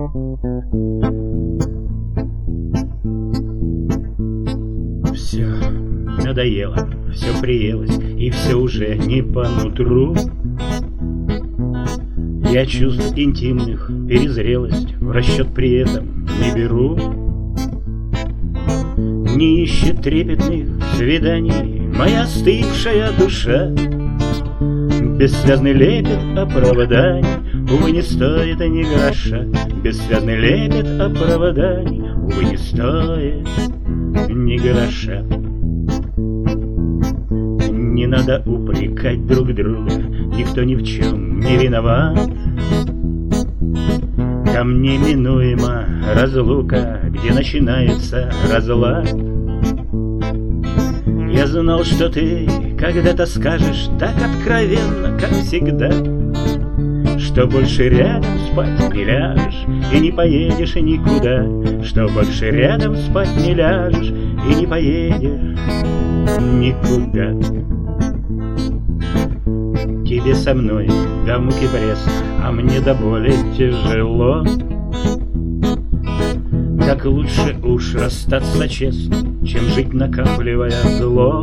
Все надоело, все приелось, и все уже не по нутру. Я чувств интимных перезрелость в расчет при этом не беру. Не ищет трепетных свиданий моя остывшая душа. Бессвязный лепет оправданий, увы, не стоит ни гроша. Бессвязный лепет оправданий, увы, не стоит ни гроша. Не надо упрекать друг друга, никто ни в чем не виноват. Там неминуема разлука, где начинается разлад. Я знал, что ты когда-то скажешь так откровенно, как всегда, что больше рядом спать не ляжешь и не поедешь никуда, что больше рядом спать не ляжешь и не поедешь никуда. Тебе со мной до муки пресно, а мне до боли тяжело. Как лучше уж расстаться честно, чем жить накапливая зло.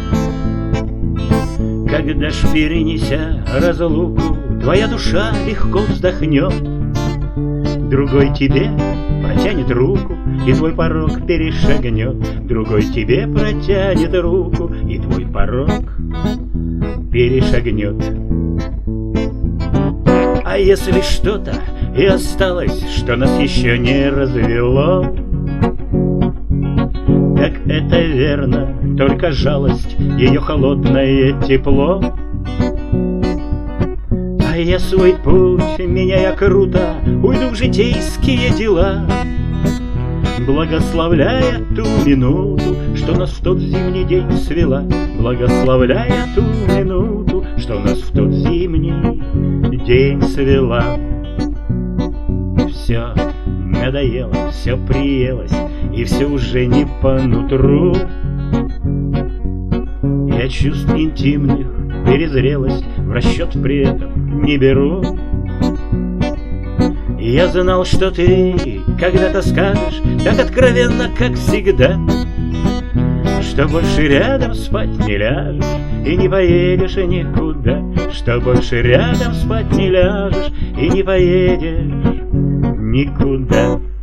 Когда ж, перенеся разлуку, твоя душа легко вздохнет, другой тебе протянет руку, и твой порог перешагнет. Другой тебе протянет руку, и твой порог перешагнет. А если что-то и осталось, что нас еще не развело, так это верно, только жалость, ее холодное тепло. А я свой путь, меняя круто, уйду в житейские дела, благословляя ту минуту, что нас в тот зимний день свела. Благословляя ту минуту, что нас в тот зимний день свела. Все надоело, все приелось, и все уже не по нутру. Я чувств интимных перезрелость в расчет при этом не беру. Я знал, что ты когда-то скажешь так откровенно, как всегда, что больше рядом спать не ляжешь и не поедешь никуда, что больше рядом спать не ляжешь и не поедешь никуда.